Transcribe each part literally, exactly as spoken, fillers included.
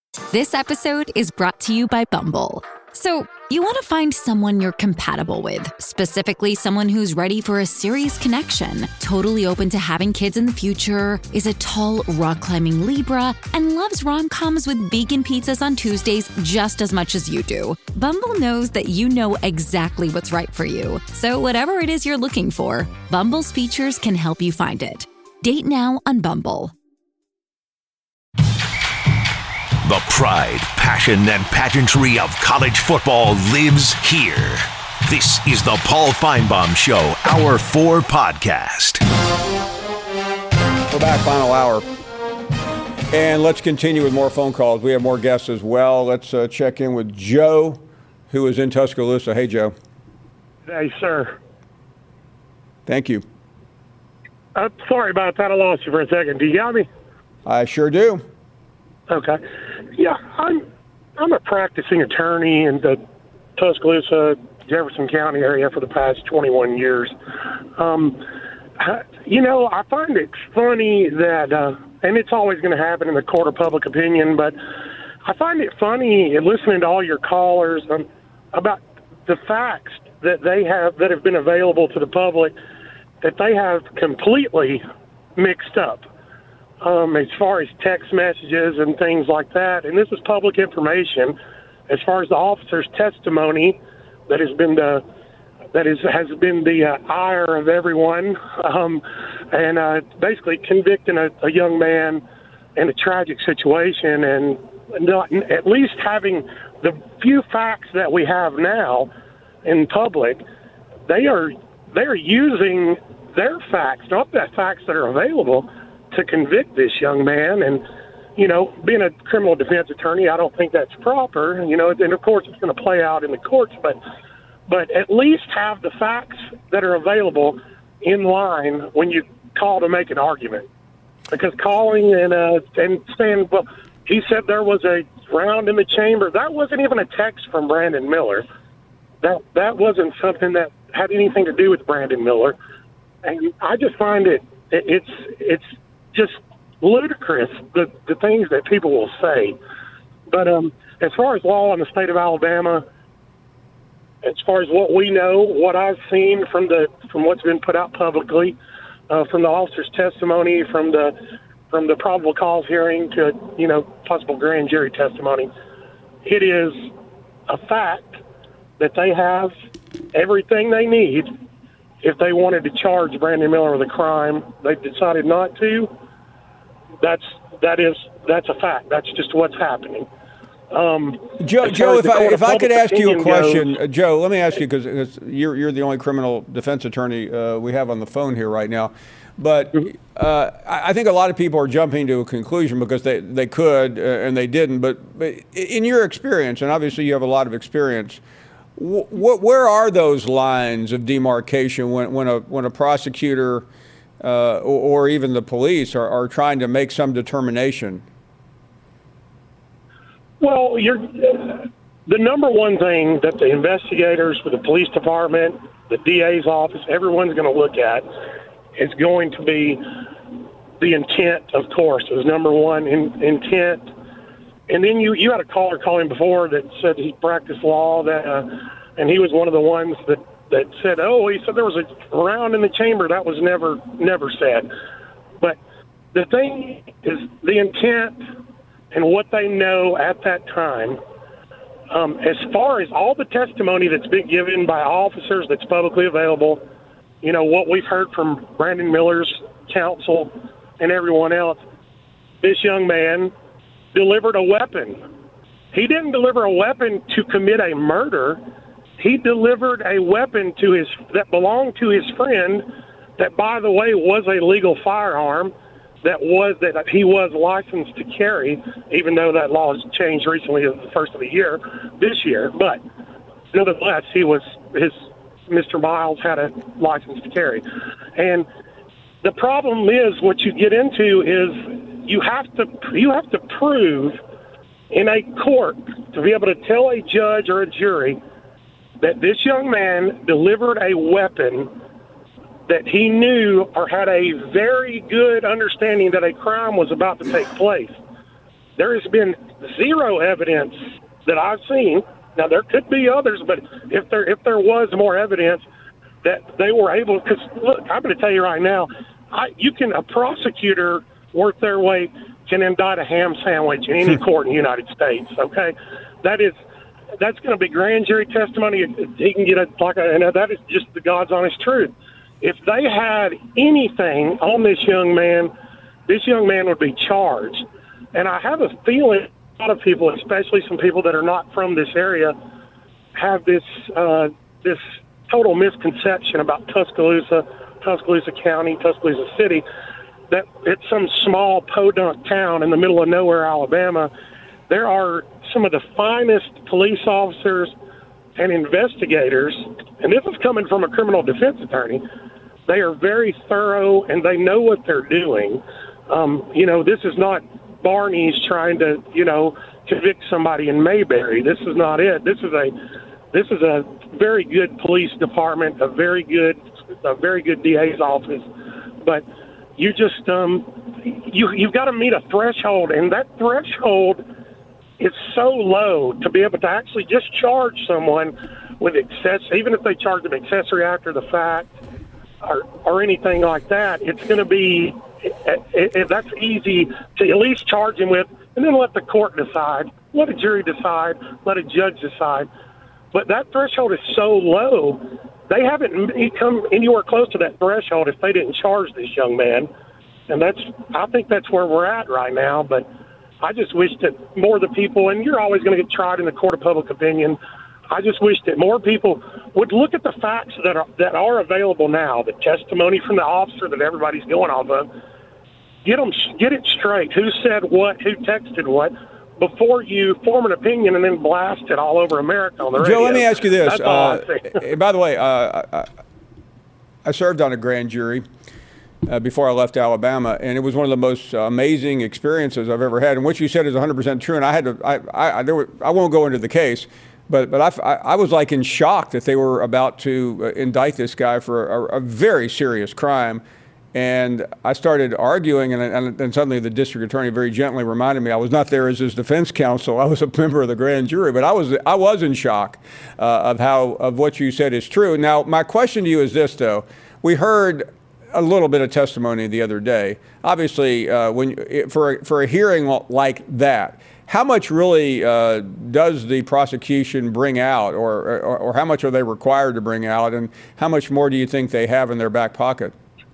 This episode is brought to you by Bumble. So, you want to find someone you're compatible with, specifically someone who's ready for a serious connection, totally open to having kids in the future, is a tall, rock-climbing Libra, and loves rom-coms with vegan pizzas on Tuesdays just as much as you do. Bumble knows that you know exactly what's right for you. So whatever it is you're looking for, Bumble's features can help you find it. Date now on Bumble. The pride, passion, and pageantry of college football lives here. This is the Paul Finebaum Show, Hour four podcast. We're back, final hour. And let's continue with more phone calls. We have more guests as well. Let's uh, check in with Joe, who is in Tuscaloosa. Hey, Joe. Hey, sir. Thank you. Uh, sorry about that. I lost you for a second. Do you got me? I sure do. Okay. Yeah, I'm I'm a practicing attorney in the Tuscaloosa, Jefferson County area for the past twenty-one years. Um, you know, I find it funny that, uh, and it's always going to happen in the court of public opinion, but I find it funny listening to all your callers um, about the facts that they have that have been available to the public that they have completely mixed up. Um, as far as text messages and things like that. And this is public information. As far as the officer's testimony that has been the that is has been the uh, ire of everyone, um, and uh, basically convicting a, a young man in a tragic situation, and not, at least having the few facts that we have now in public, they are they are using their facts, not the facts that are available, to convict this young man. And, you know, being a criminal defense attorney, I don't think that's proper, you know, and of course it's going to play out in the courts, but but at least have the facts that are available in line when you call to make an argument. Because calling and uh, and saying, well, he said there was a round in the chamber, that wasn't even a text from Brandon Miller. That that wasn't something that had anything to do with Brandon Miller. And I just find it, it it's it's just ludicrous, the, the things that people will say. But um, as far as law in the state of Alabama, as far as what we know, what I've seen from the from what's been put out publicly, uh, from the officer's testimony, from the from the probable cause hearing to, you know, possible grand jury testimony, it is a fact that they have everything they need. If they wanted to charge Brandon Miller with a crime, they've decided not to. That's that is that's a fact. That's just what's happening. Um, Joe, Joe, if I if I could ask you a question, goes, uh, Joe, let me ask you because you're you're the only criminal defense attorney uh, we have on the phone here right now. But uh, I think a lot of people are jumping to a conclusion because they they could uh, and they didn't. But, but in your experience, and obviously you have a lot of experience, What, where are those lines of demarcation when, when a when a prosecutor uh, or, or even the police are, are trying to make some determination? Well, you're, the number one thing that the investigators for the police department, the D A's office, everyone's going to look at is going to be the intent, of course, is number one in, intent. And then you, you had a caller calling before that said he practiced law, that, uh, and he was one of the ones that, that said, oh, he said there was a round in the chamber. That was never never said. But the thing is the intent and what they know at that time. Um, as far as all the testimony that's been given by officers that's publicly available, you know, what we've heard from Brandon Miller's counsel and everyone else, this young man delivered a weapon. He didn't deliver a weapon to commit a murder. He delivered a weapon to his that belonged to his friend that, by the way, was a legal firearm that was that he was licensed to carry, even though that law has changed recently at the first of the year, this year. But nevertheless, he was his Mister Miles had a license to carry. And the problem is what you get into is you have to you have to prove in a court to be able to tell a judge or a jury that this young man delivered a weapon that he knew or had a very good understanding that a crime was about to take place. there has been zero evidence that I've seen. Now, there could be others, but if there if there was more evidence that they were able, because look, I'm going to tell you right now, I, you can a prosecutor worth their weight can indict a ham sandwich in any court in the United States. Okay, that is that's going to be grand jury testimony. He can get a like a, and that is just the God's honest truth. If they had anything on this young man, this young man would be charged. And I have a feeling a lot of people, especially some people that are not from this area, have this uh, this total misconception about Tuscaloosa, Tuscaloosa County, Tuscaloosa City, that it's some small podunk town in the middle of nowhere, Alabama. There are some of the finest police officers and investigators, and this is coming from a criminal defense attorney. They are very thorough, and they know what they're doing. Um, you know, this is not Barney's trying to, you know, convict somebody in Mayberry. This is not it. This is a this is a very good police department, a very good a very good D A's office. But you just um, you you've got to meet a threshold, and that threshold is so low to be able to actually just charge someone with excess, even if they charge them accessory after the fact or or anything like that. It's going to be it, it, that's easy to at least charge him with, and then let the court decide, let a jury decide, let a judge decide. But that threshold is so low, they haven't come anywhere close to that threshold if they didn't charge this young man. And that's, I think that's where we're at right now. But I just wish that more of the people, and you're always going to get tried in the court of public opinion, I just wish that more people would look at the facts that are that are available now, the testimony from the officer that everybody's going off of. Get them, get it straight. Who said what? Who texted what? Before you form an opinion and then blast it all over America on the radio. Joe, let me ask you this. That's all uh, I say. By the way, uh, I, I served on a grand jury uh, before I left Alabama, and it was one of the most amazing experiences I've ever had. And what you said is one hundred percent true. And I had to. I I, there were, I won't go into the case. But but I, I was like in shock that they were about to indict this guy for a, a very serious crime. And I started arguing, and, and then suddenly the district attorney very gently reminded me I was not there as his defense counsel. I was a member of the grand jury, but I was I was in shock uh, of how of what you said is true. Now, my question to you is this, though: we heard a little bit of testimony the other day. Obviously, uh, when for for a hearing like that, how much really uh, does the prosecution bring out, or, or or how much are they required to bring out, and how much more do you think they have in their back pocket?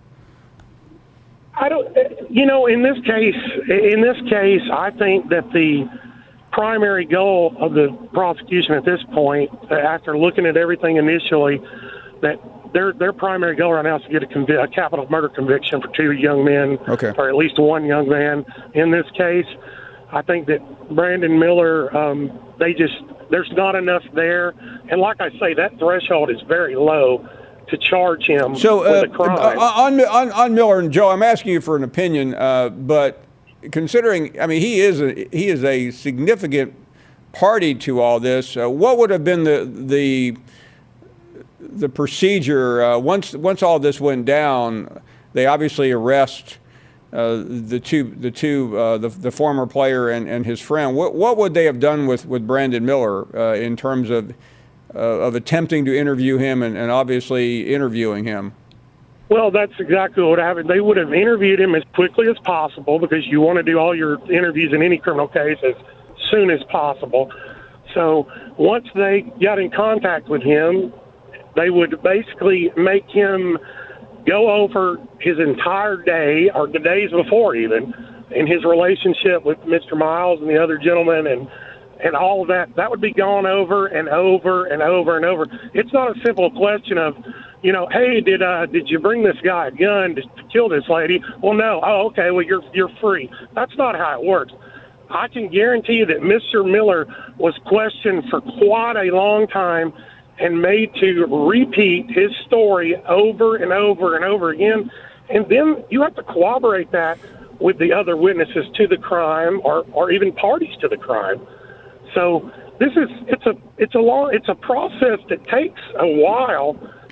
I don't, you know, in this case, in this case, I think that the primary goal of the prosecution at this point, after looking at everything initially, that their their primary goal right now is to get a, convi- a capital murder conviction for two young men, okay, or at least one young man in this case. I think that Brandon Miller, um, they just, there's not enough there. And like I say, that threshold is very low to charge him so, uh, with a crime. On, on, on Miller and Joe, I'm asking you for an opinion, uh, but considering, I mean, he is a, he is a significant party to all this. Uh, what would have been the the the procedure uh, once once all this went down? They obviously arrest uh, the two the two uh, the the former player and, and his friend. What what would they have done with with Brandon Miller uh, in terms of Uh, of attempting to interview him and, and obviously interviewing him? Well, that's exactly what happened. They would have interviewed him as quickly as possible, because you want to do all your interviews in any criminal case as soon as possible. So once they got in contact with him, they would basically make him go over his entire day, or the days before even, in his relationship with Mister Miles and the other gentleman, and and all of that. That would be gone over and over and over and over. It's not a simple question of, you know, hey, did uh, did you bring this guy a gun to, to kill this lady? Well, no. Oh, okay, well, you're you're free. That's not how it works. I can guarantee you that Mister Miller was questioned for quite a long time and made to repeat his story over and over and over again. And then you have to corroborate that with the other witnesses to the crime, or, or even parties to the crime. So this is it's a it's a long it's a process that takes a while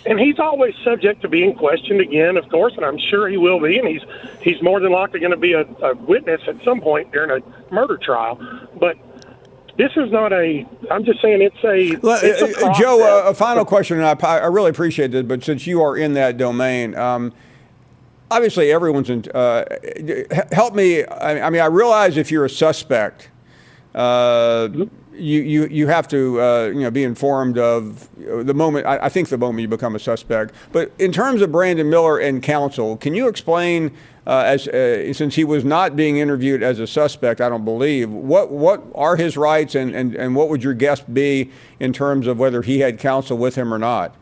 And he's always subject to being questioned again, of course, and I'm sure he will be. And he's he's more than likely going to be a, a witness at some point during a murder trial. But this is not a. I'm just saying it's a. Well, it's a uh, Joe, uh, a final question, and I, I really appreciate it. But since you are in that domain, um, obviously everyone's in. Uh, help me. I, I mean, I realize if you're a suspect. Uh, mm-hmm. You, you you have to uh, you know be informed of the moment. I, I think the moment you become a suspect. But in terms of Brandon Miller and counsel, can you explain uh, as uh, since he was not being interviewed as a suspect, I don't believe what what are his rights and, and, and what would your guess be in terms of whether he had counsel with him or not?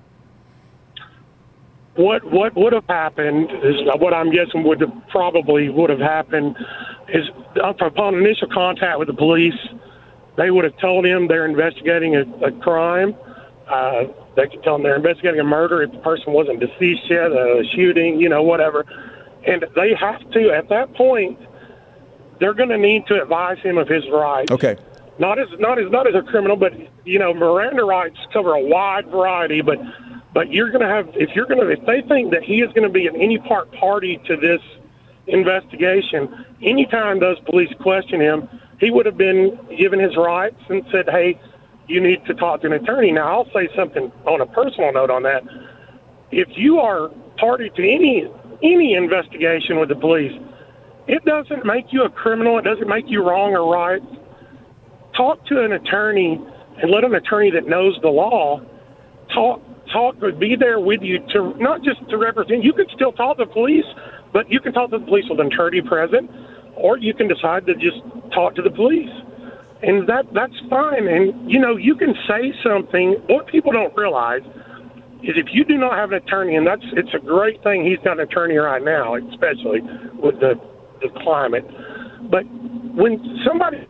What what would have happened is what I'm guessing would have probably would have happened is upon initial contact with the police. They would have told him they're investigating a, a crime. Uh, they could tell him they're investigating a murder if the person wasn't deceased yet, a shooting, you know, whatever. And they have to, at that point, they're going to need to advise him of his rights. Okay. Not as not as not as a criminal, but you know, Miranda rights cover a wide variety. But but you're going to have if you're going to if they think that he is going to be in any part party to this investigation, anytime those police question him, he would have been given his rights and said, hey, you need to talk to an attorney. Now, I'll say something on a personal note on that. If you are party to any any investigation with the police, it doesn't make you a criminal. It doesn't make you wrong or right. Talk to an attorney and let an attorney that knows the law talk, talk, be there with you to not just to represent. You can still talk to the police, but you can talk to the police with an attorney present. Or you can decide to just talk to the police. And that that's fine. And, you know, you can say something. What people don't realize is if you do not have an attorney, and that's it's a great thing he's got an attorney right now, especially with the, the climate. But when somebody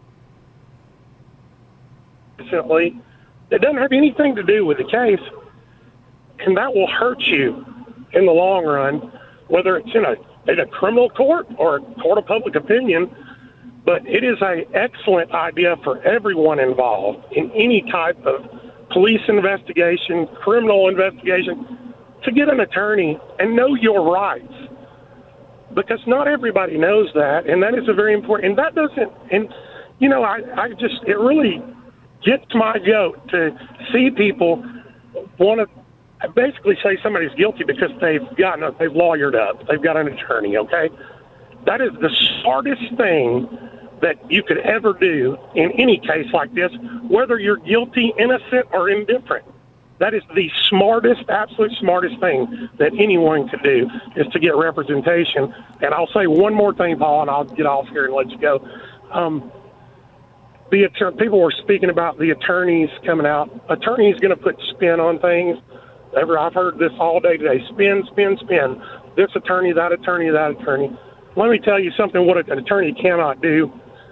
recently that doesn't have anything to do with the case, and that will hurt you in the long run, whether it's in a in a criminal court or a court of public opinion, but it is an excellent idea for everyone involved in any type of police investigation, criminal investigation, to get an attorney and know your rights. Because not everybody knows that, and that is a very important, and that doesn't, and, you know, I, I just, it really gets my goat to see people want to I basically say somebody's guilty because they've gotten a, they've lawyered up. They've got an attorney, okay? That is the smartest thing that you could ever do in any case like this, whether you're guilty, innocent, or indifferent. That is the smartest, absolute smartest thing that anyone could do is to get representation. And I'll say one more thing, Paul, and I'll get off here and let you go. Um, the people were speaking about the attorneys coming out. Attorneys going to put spin on things. Ever, I've heard this all day today. Spin, spin, spin. This attorney, that attorney, that attorney. Let me tell you something what an attorney cannot do.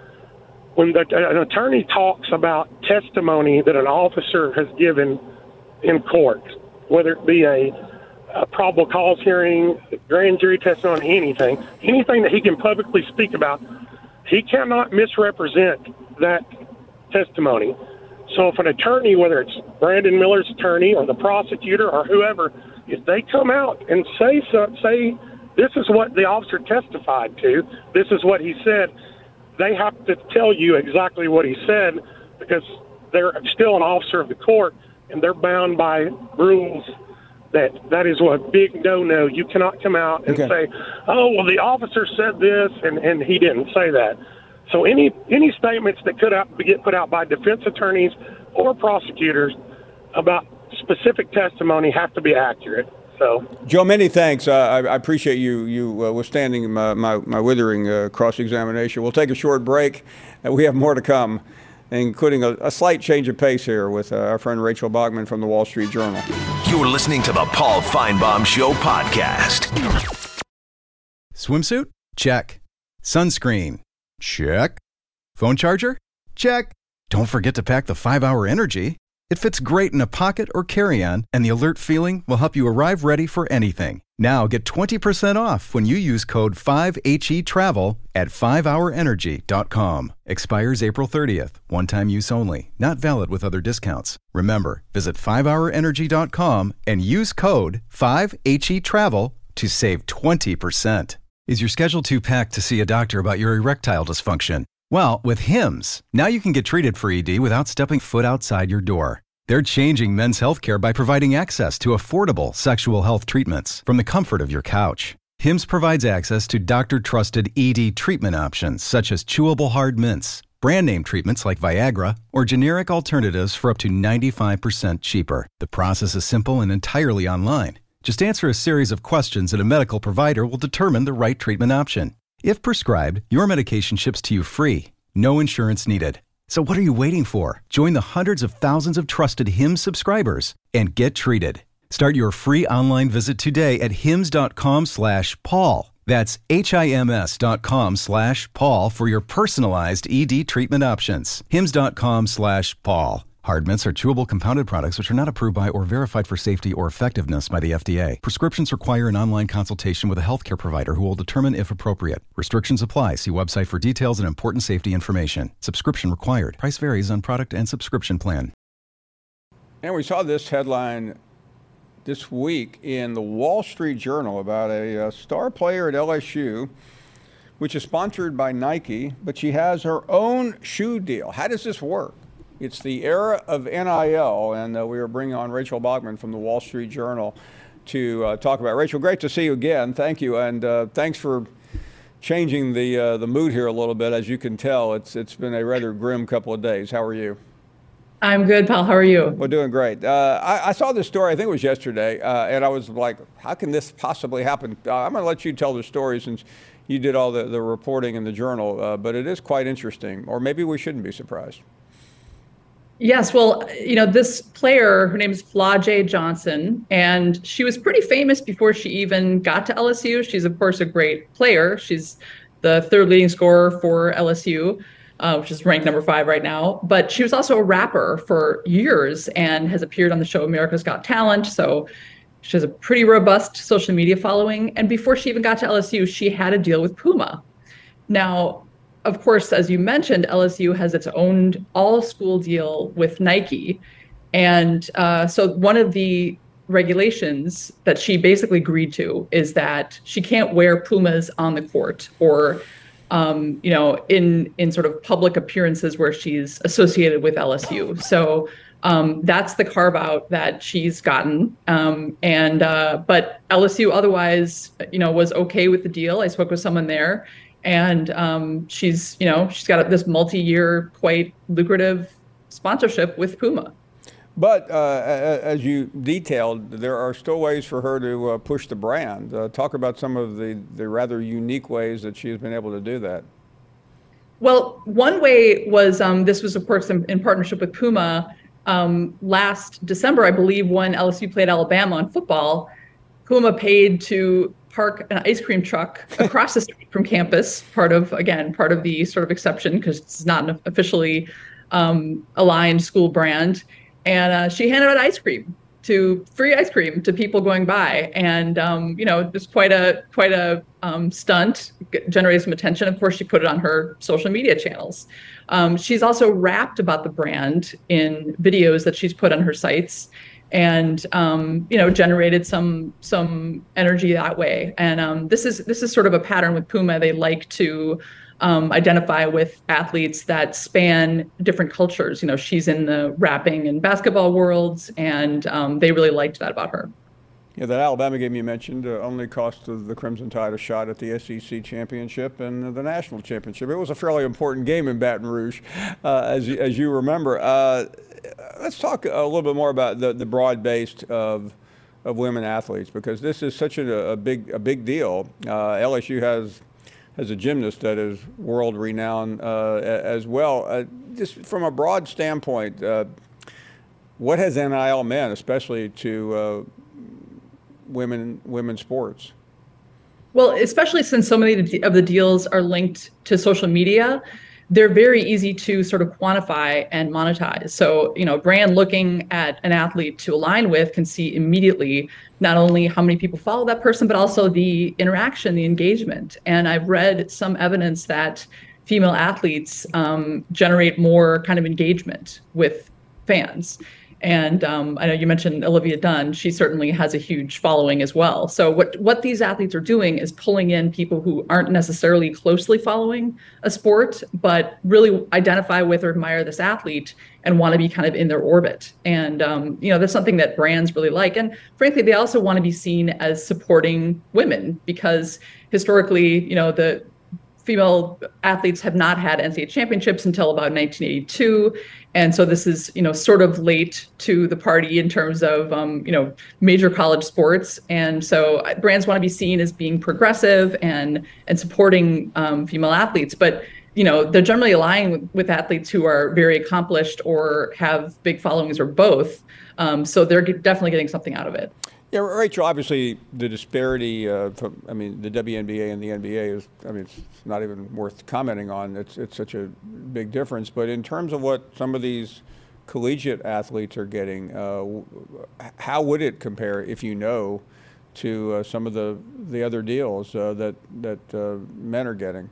When the, an attorney talks about testimony that an officer has given in court, whether it be a, a probable cause hearing, grand jury testimony, anything, anything that he can publicly speak about, he cannot misrepresent that testimony. So if an attorney, whether it's Brandon Miller's attorney or the prosecutor or whoever, if they come out and say so, say this is what the officer testified to, this is what he said, they have to tell you exactly what he said because they're still an officer of the court and they're bound by rules that that is a big no-no. You cannot come out and okay. say, oh, well, the officer said this and, and he didn't say that. So any any statements that could out, get put out by defense attorneys or prosecutors about specific testimony have to be accurate. So, Joe, many thanks. Uh, I, I appreciate you you uh, withstanding my, my, my withering uh, cross-examination. We'll take a short break. Uh, we have more to come, including a, a slight change of pace here with uh, our friend Rachel Bachman from the Wall Street Journal. You're listening to the Paul Feinbaum Show podcast. Swimsuit? Check. Sunscreen? Check. Phone charger? Check. Don't forget to pack the five hour Energy. It fits great in a pocket or carry-on, and the alert feeling will help you arrive ready for anything. Now get twenty percent off when you use code five H E travel at five hour energy dot com. Expires April thirtieth. One-time use only. Not valid with other discounts. Remember, visit five hour energy dot com and use code five H E travel to save twenty percent. Is your schedule too packed to see a doctor about your erectile dysfunction? Well, with Hims, now you can get treated for E D without stepping foot outside your door. They're changing men's healthcare by providing access to affordable sexual health treatments from the comfort of your couch. Hims provides access to doctor-trusted E D treatment options such as chewable hard mints, brand name treatments like Viagra, or generic alternatives for up to ninety-five percent cheaper. The process is simple and entirely online. Just answer a series of questions and a medical provider will determine the right treatment option. If prescribed, your medication ships to you free. No insurance needed. So what are you waiting for? Join the hundreds of thousands of trusted Hims subscribers and get treated. Start your free online visit today at hims dot com slash Paul. That's H-I-M-S dot com slash Paul for your personalized E D treatment options. hims dot com slash Paul. Hard mints are chewable compounded products which are not approved by or verified for safety or effectiveness by the F D A. Prescriptions require an online consultation with a healthcare provider who will determine if appropriate. Restrictions apply. See website for details and important safety information. Subscription required. Price varies on product and subscription plan. And we saw this headline this week in the Wall Street Journal about a, a star player at L S U, which is sponsored by Nike, but she has her own shoe deal. How does this work? It's the era of N I L, and uh, we are bringing on Rachel Bachman from the Wall Street Journal to uh, talk about it. Rachel, great to see you again. Thank you, and uh, thanks for changing the uh, the mood here a little bit. As you can tell, it's it's been a rather grim couple of days. How are you? I'm good, pal. How are you? We're doing great. Uh, I, I saw this story, I think it was yesterday, uh, and I was like, how can this possibly happen? Uh, I'm going to let you tell the story since you did all the, the reporting in the Journal, uh, but it is quite interesting, or maybe we shouldn't be surprised. Yes, well, you know, this player, her name is Flau'jae Johnson, and she was pretty famous before she even got to L S U. She's, of course, a great player. She's the third leading scorer for L S U, uh, which is ranked number five right now. But she was also a rapper for years and has appeared on the show America's Got Talent. So she has a pretty robust social media following. And before she even got to L S U, she had a deal with Puma. Now, of course, as you mentioned, L S U has its own all-school deal with Nike. And uh, so one of the regulations that she basically agreed to is that she can't wear Pumas on the court or, um, you know, in, in sort of public appearances where she's associated with L S U. So um, that's the carve-out that she's gotten. Um, and uh, but L S U otherwise, you know, was okay with the deal. I spoke with someone there. And um, she's, you know, she's got this multi-year, quite lucrative sponsorship with Puma. But uh, as you detailed, there are still ways for her to uh, push the brand. Uh, talk about some of the, the rather unique ways that she has been able to do that. Well, one way was um, this was, of course, in, in partnership with Puma. Um, last December, I believe, when L S U played Alabama in football, Puma paid to park an ice cream truck across the street from campus, part of, again, part of the sort of exception because it's not an officially um, aligned school brand. And uh, she handed out ice cream to free ice cream to people going by. And, um, you know, it was quite a quite a um, stunt, generated some attention. Of course, she put it on her social media channels. Um, she's also rapped about the brand in videos that she's put on her sites, and um, you know, generated some some energy that way. And um, this is this is sort of a pattern with Puma. They like to um, identify with athletes that span different cultures. You know, she's in the rapping and basketball worlds, and um, they really liked that about her. Yeah, that Alabama game you mentioned uh, only cost the Crimson Tide a shot at the S E C championship and the national championship. It was a fairly important game in Baton Rouge, uh, as, you, as you remember. Uh, let's talk a little bit more about the, the broad base of of women athletes, because this is such a, a big a big deal. Uh, L S U has has a gymnast that is world renowned uh, as well. Uh, just from a broad standpoint, uh, what has N I L meant, especially to uh, women women's sports? Well, especially since so many of the deals are linked to social media, they're very easy to sort of quantify and monetize. So, you know, a brand looking at an athlete to align with can see immediately not only how many people follow that person, but also the interaction, the engagement. And I've read some evidence that female athletes um, generate more kind of engagement with fans. And um, I know you mentioned Olivia Dunn. She certainly has a huge following as well. So what, what these athletes are doing is pulling in people who aren't necessarily closely following a sport, but really identify with or admire this athlete and want to be kind of in their orbit. And, um, you know, that's something that brands really like. And frankly, they also want to be seen as supporting women because historically, you know, the female athletes have not had N C double A championships until about nineteen eighty-two. And so this is, you know, sort of late to the party in terms of, um, you know, major college sports. And so brands want to be seen as being progressive and and supporting um, female athletes. But, you know, they're generally aligning with, with athletes who are very accomplished or have big followings or both. Um, so they're definitely getting something out of it. Yeah, Rachel, obviously the disparity, uh, from, I mean, the W N B A and the N B A is, I mean, it's not even worth commenting on. It's, it's such a big difference. But in terms of what some of these collegiate athletes are getting, uh, how would it compare, if you know, to uh, some of the, the other deals uh, that, that uh, men are getting?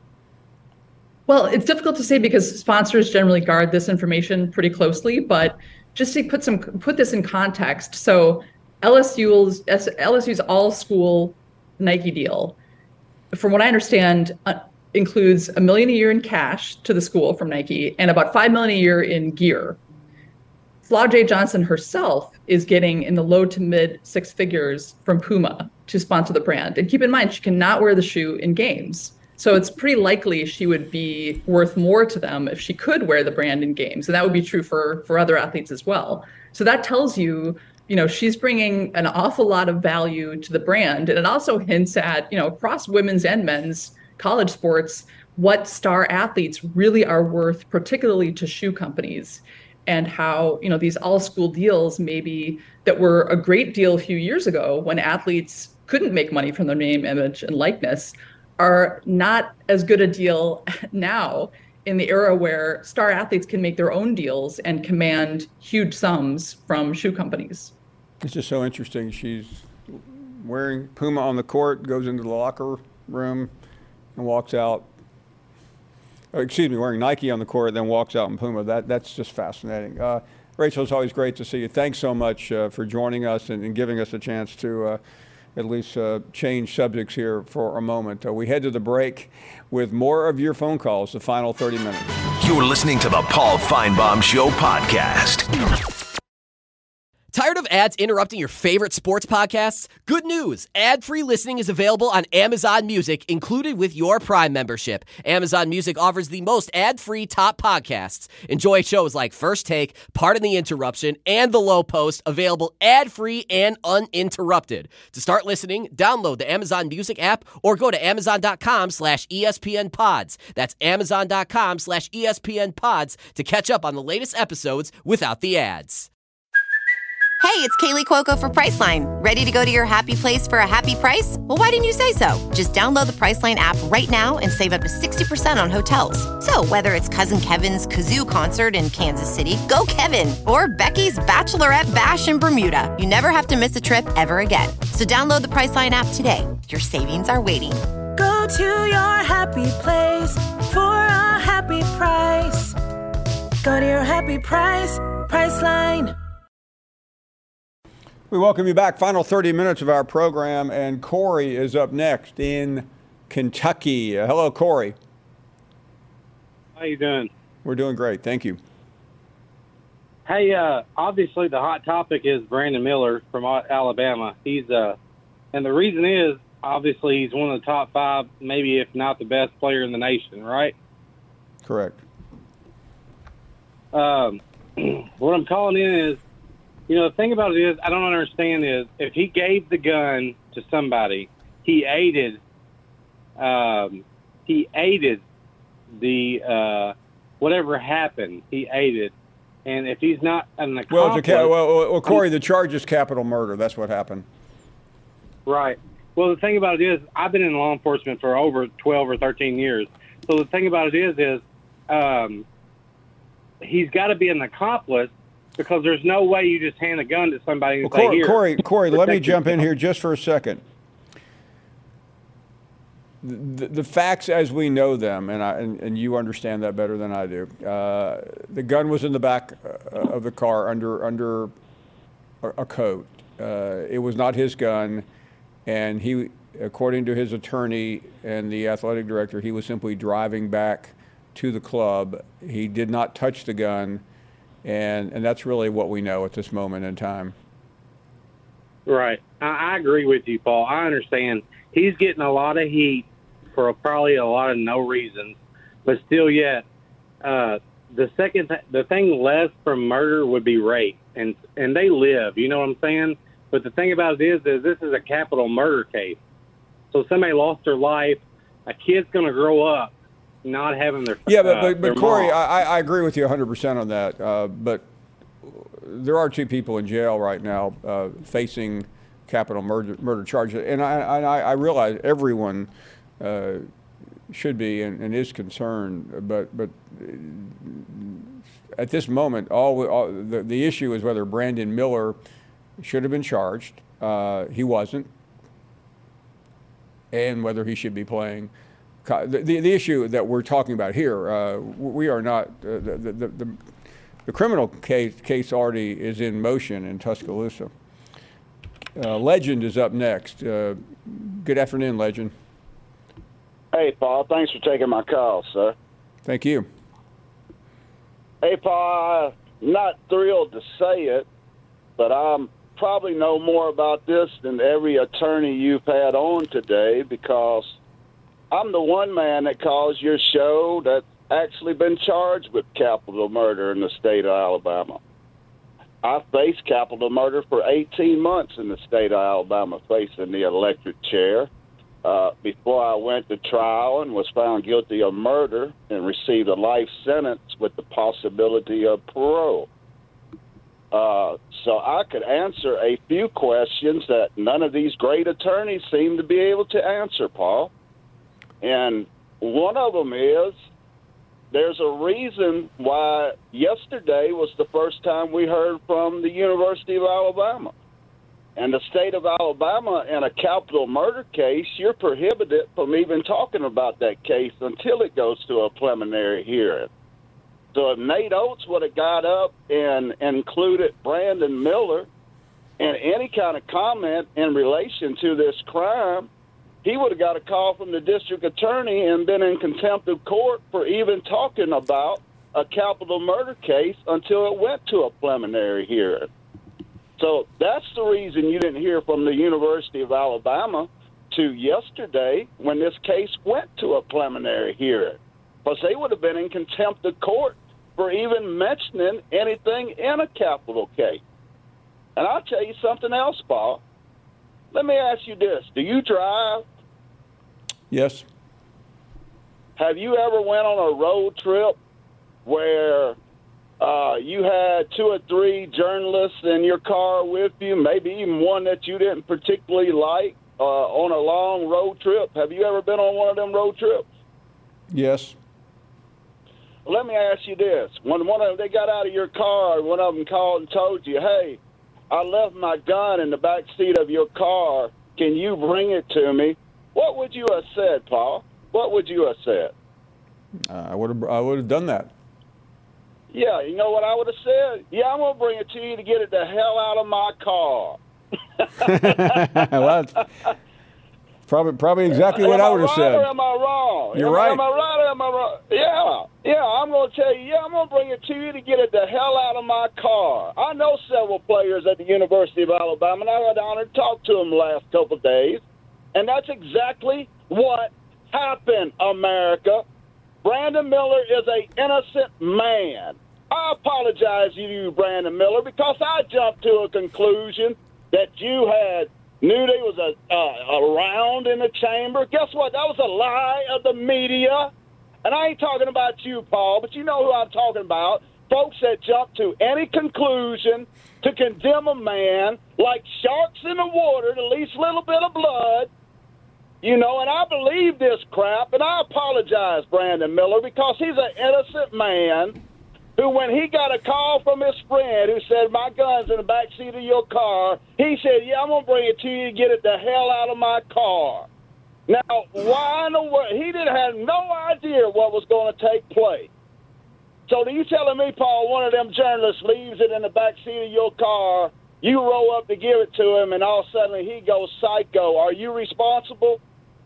Well, it's difficult to say because sponsors generally guard this information pretty closely. But just to put some put this in context, so L S U's L S U's all-school Nike deal, from what I understand, uh, includes a million a year in cash to the school from Nike and about five million a year in gear. Flau'jae Johnson herself is getting in the low to mid six figures from Puma to sponsor the brand. And keep in mind, she cannot wear the shoe in games. So it's pretty likely she would be worth more to them if she could wear the brand in games. And that would be true for, for other athletes as well. So that tells you, you know, she's bringing an awful lot of value to the brand. And it also hints at, you know, across women's and men's college sports, what star athletes really are worth, particularly to shoe companies, and how, you know, these all school deals maybe that were a great deal a few years ago when athletes couldn't make money from their name, image, and likeness are not as good a deal now in the era where star athletes can make their own deals and command huge sums from shoe companies. It's just so interesting. She's wearing Puma on the court, goes into the locker room and walks out. Oh, excuse me, wearing Nike on the court, then walks out in Puma. That, that's just fascinating. Uh, Rachel, it's always great to see you. Thanks so much uh, for joining us and, and giving us a chance to uh, at least uh, change subjects here for a moment. Uh, we head to the break with more of your phone calls, the final thirty minutes. You're listening to the Paul Feinbaum Show podcast. Tired of ads interrupting your favorite sports podcasts? Good news! Ad-free listening is available on Amazon Music, included with your Prime membership. Amazon Music offers the most ad-free top podcasts. Enjoy shows like First Take, Pardon the Interruption, and The Low Post, available ad-free and uninterrupted. To start listening, download the Amazon Music app or go to amazon.com slash ESPN pods. That's amazon.com slash ESPN pods to catch up on the latest episodes without the ads. Hey, it's Kaylee Cuoco for Priceline. Ready to go to your happy place for a happy price? Well, why didn't you say so? Just download the Priceline app right now and save up to sixty percent on hotels. So whether it's Cousin Kevin's Kazoo Concert in Kansas City, go Kevin, or Becky's Bachelorette Bash in Bermuda, you never have to miss a trip ever again. So download the Priceline app today. Your savings are waiting. Go to your happy place for a happy price. Go to your happy price, Priceline. We welcome you back. Final thirty minutes of our program, and Corey is up next in Kentucky. Uh, hello, Corey. How you doing? We're doing great. Thank you. Hey, uh, obviously the hot topic is Brandon Miller from Alabama. He's uh, and the reason is obviously he's one of the top five, maybe if not the best player in the nation, right? Correct. Um, what I'm calling in is, you know, the thing about it is, I don't understand is, if he gave the gun to somebody, he aided, um, he aided the, uh, whatever happened, he aided. And if he's not an accomplice... Well, it's a ca- well, well, Corey, the charge is capital murder. That's what happened. Right. Well, the thing about it is, I've been in law enforcement for over twelve or thirteen years. So the thing about it is, is um, he's got to be an accomplice because there's no way you just hand a gun to somebody and well, say, Corey, here. Corey, Corey let me jump in here just for a second. The, the facts as we know them, and, I, and, and you understand that better than I do, uh, the gun was in the back of the car under, under a, a coat. Uh, it was not his gun, and he, according to his attorney and the athletic director, he was simply driving back to the club. He did not touch the gun, and, and that's really what we know at this moment in time. Right. I, I agree with you, Paul. I understand. He's getting a lot of heat for probably a lot of no reasons, but still yet, uh, the second, th- the thing less from murder would be rape, and and they live, you know what I'm saying? But the thing about it is, is this is a capital murder case. So somebody lost their life, a kid's going to grow up not having their Yeah, but, uh, but, their but Corey, mom. I, I agree with you one hundred percent on that, uh, but there are two people in jail right now uh, facing capital murder, murder charges, and I, I, I realize everyone uh, should be and, and is concerned, but but at this moment, all, all the, the issue is whether Brandon Miller should have been charged. Uh, he wasn't, and whether he should be playing. The, the, the issue that we're talking about here, uh, we are not uh, the, the, the the criminal case case already is in motion in Tuscaloosa. Uh, Legend is up next. Uh, good afternoon, Legend. Hey, Paul. Thanks for taking my call, sir. Thank you. Hey, Paul, I'm not thrilled to say it, but I probably know more about this than every attorney you've had on today because I'm the one man that calls your show that's actually been charged with capital murder in the state of Alabama. I faced capital murder for eighteen months in the state of Alabama, facing the electric chair, uh, before I went to trial and was found guilty of murder and received a life sentence with the possibility of parole. Uh, so I could answer a few questions that none of these great attorneys seem to be able to answer, Paul. And one of them is, there's a reason why yesterday was the first time we heard from the University of Alabama. And the state of Alabama, in a capital murder case, you're prohibited from even talking about that case until it goes to a preliminary hearing. So if Nate Oates would have got up and included Brandon Miller in any kind of comment in relation to this crime, he would have got a call from the district attorney and been in contempt of court for even talking about a capital murder case until it went to a preliminary hearing. So that's the reason you didn't hear from the University of Alabama to yesterday when this case went to a preliminary hearing, because they would have been in contempt of court for even mentioning anything in a capital case. And I'll tell you something else, Paul. Let me ask you this. Do you drive? Yes. Have you ever went on a road trip where uh, you had two or three journalists in your car with you, maybe even one that you didn't particularly like, uh, on a long road trip? Have you ever been on one of them road trips? Yes. Let me ask you this. When one of them, they got out of your car, one of them called and told you, hey, I left my gun in the back seat of your car. Can you bring it to me? What would you have said, Paul? What would you have said? Uh, I would have I would have done that. Yeah, you know what I would have said? Yeah, I'm going to bring it to you to get it the hell out of my car. Well, that's probably, probably exactly what am I would have right said. Or am I wrong? You're am, right. Am I right or am I wrong? Yeah, yeah, I'm going to tell you, yeah, I'm going to bring it to you to get it the hell out of my car. I know several players at the University of Alabama, and I had the honor to talk to them the last couple of days, and that's exactly what happened, America. Brandon Miller is an innocent man. I apologize to you, Brandon Miller, because I jumped to a conclusion that you had knew there was a, uh, a round in the chamber. Guess what? That was a lie of the media. And I ain't talking about you, Paul, but you know who I'm talking about. Folks that jump to any conclusion to condemn a man like sharks in the water, the least little bit of blood. You know, and I believe this crap, and I apologize, Brandon Miller, because he's an innocent man who, when he got a call from his friend who said, my gun's in the back seat of your car, he said, yeah, I'm going to bring it to you to get it the hell out of my car. Now, why in the world? He didn't have no idea what was going to take place. So are you telling me, Paul, one of them journalists leaves it in the back seat of your car, you roll up to give it to him, and all of a sudden he goes psycho? Are you responsible?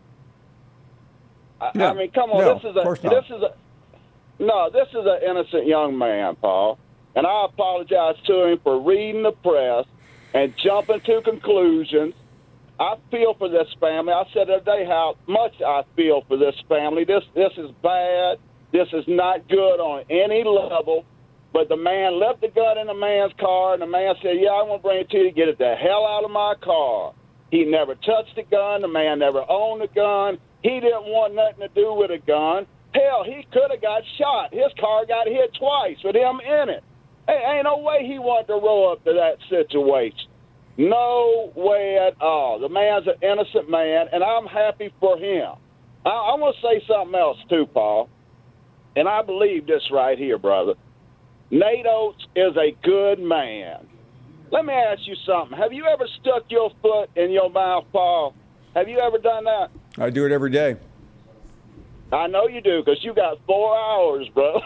I, no, I mean, come on, no, this is a of course not. this is a no, this is an innocent young man, Paul, and I apologize to him for reading the press and jumping to conclusions. I feel for this family. I said the other day how much I feel for this family. This this is bad. This is not good on any level. But the man left the gun in the man's car, and the man said, yeah, I want to bring it to you to get it the hell out of my car. He never touched the gun. The man never owned a gun. He didn't want nothing to do with a gun. Hell, he could have got shot. His car got hit twice with him in it. Hey, ain't no way he wanted to roll up to that situation. No way at all. The man's an innocent man, and I'm happy for him. I, I want to say something else, too, Paul, and I believe this right here, brother. Nate Oates is a good man. Let me ask you something. Have you ever stuck your foot in your mouth, Paul? Have you ever done that? I do it every day. I know you do, because you got four hours, bro.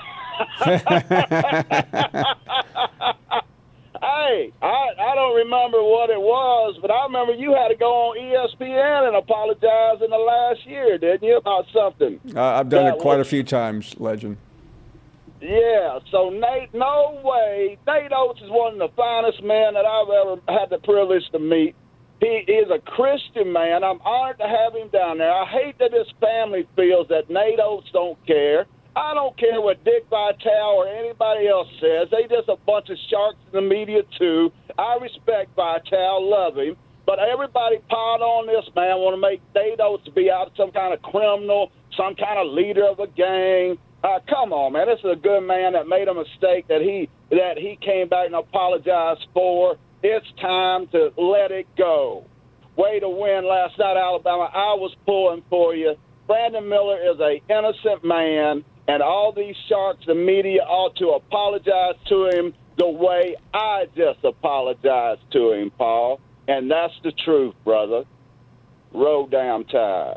Hey, I, I don't remember what it was, but I remember you had to go on E S P N and apologize in the last year, didn't you, about something? Uh, I've done that it quite was, a few times, Legend. Yeah, so Nate, no way. Nate Oates is one of the finest men that I've ever had the privilege to meet. He is a Christian man. I'm honored to have him down there. I hate that his family feels that Nate Oates don't care. I don't care what Dick Vitale or anybody else says. They just a bunch of sharks in the media, too. I respect Vitale, love him. But everybody piled on this man, want to make Nate Oates be out some kind of criminal, some kind of leader of a gang. Uh, come on, man. This is a good man that made a mistake that he that he came back and apologized for. It's time to let it go. Way to win last night, Alabama. I was pulling for you. Brandon Miller is an innocent man, and all these sharks, the media, ought to apologize to him the way I just apologized to him, Paul. And that's the truth, brother. Roll down Tide.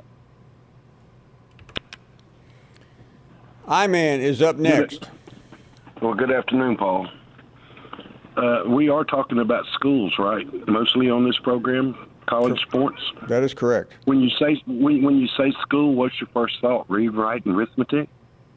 I-Man is up next. Well, good afternoon, Paul. Uh, we are talking about schools, right? Mostly on this program, college sports. That is correct. When you say when, when you say school, what's your first thought? Read, write, and arithmetic?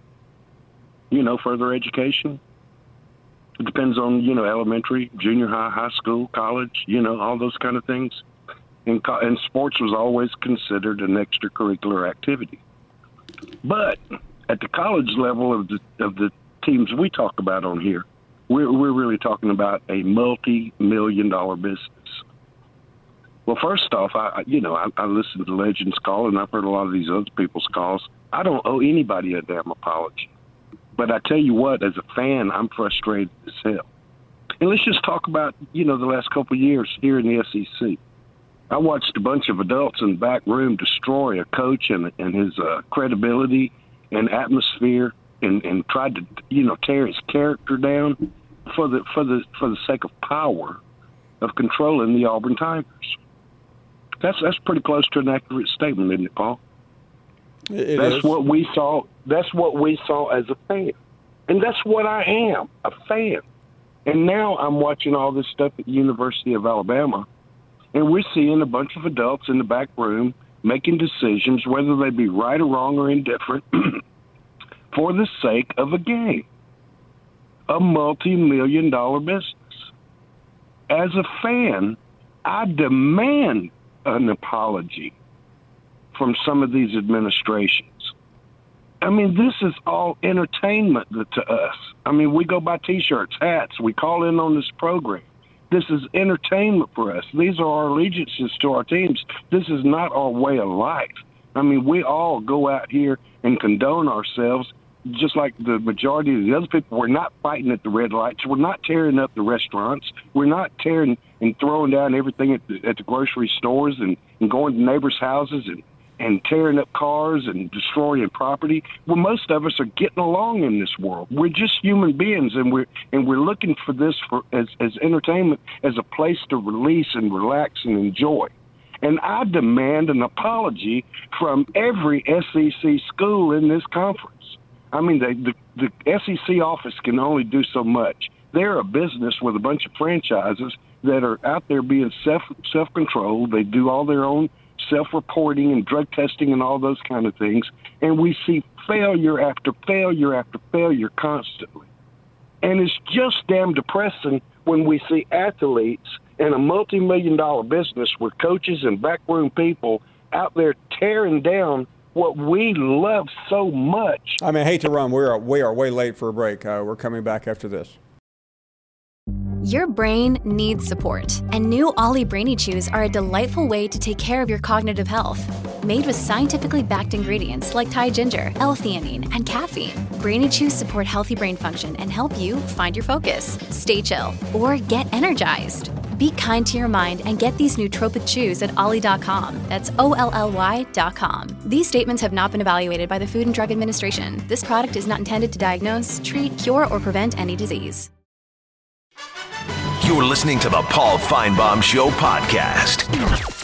You know, further education? It depends on, you know, elementary, junior high, high school, college, you know, all those kind of things. And, and sports was always considered an extracurricular activity. But at the college level of the of the teams we talk about on here, we're we're really talking about a multi-million dollar business. Well, first off, I you know I, I listened to Legends call, and I've heard a lot of these other people's calls. I don't owe anybody a damn apology, but I tell you what, as a fan, I'm frustrated as hell. And let's just talk about you know the last couple of years here in the S E C. I watched a bunch of adults in the back room destroy a coach and and his uh, credibility and atmosphere, and, and tried to, you know, tear his character down for the for the for the sake of power, of controlling the Auburn Tigers. That's that's pretty close to an accurate statement, isn't it, Paul? It that's is. what we saw. That's what we saw as a fan, and that's what I am, a fan. And now I'm watching all this stuff at the University of Alabama, and we're seeing a bunch of adults in the back room making decisions, whether they be right or wrong or indifferent, for the sake of a game, a multi-million dollar business. As a fan, I demand an apology from some of these administrations. I mean, this is all entertainment to us. I mean, we go buy T-shirts, hats, we call in on this program. This is entertainment for us. These are our allegiances to our teams. This is not our way of life. I mean, we all go out here and condone ourselves, just like the majority of the other people. We're not fighting at the red lights. We're not tearing up the restaurants. We're not tearing and throwing down everything at the, at the grocery stores and, and going to neighbors' houses and, and tearing up cars and destroying property. Well, most of us are getting along in this world. We're just human beings, and we're and we're looking for this for as, as entertainment, as a place to release and relax and enjoy. And I demand an apology from every S E C school in this conference. I mean, the, the, the S E C office can only do so much. They're a business with a bunch of franchises that are out there being self, self-controlled. They do all their own self-reporting and drug testing and all those kind of things. And we see failure after failure after failure constantly. And it's just damn depressing when we see athletes in a multi-million dollar business with coaches and backroom people out there tearing down what we love so much. I mean, I hate to run. We are, we are way late for a break. Uh, we're coming back after this. Your brain needs support, and new Ollie Brainy Chews are a delightful way to take care of your cognitive health. Made with scientifically backed ingredients like Thai ginger, L-theanine, and caffeine, Brainy Chews support healthy brain function and help you find your focus, stay chill, or get energized. Be kind to your mind and get these nootropic chews at ollie dot com. That's O L L Y dot com. These statements have not been evaluated by the Food and Drug Administration. This product is not intended to diagnose, treat, cure, or prevent any disease. You're listening to the Paul Feinbaum Show podcast.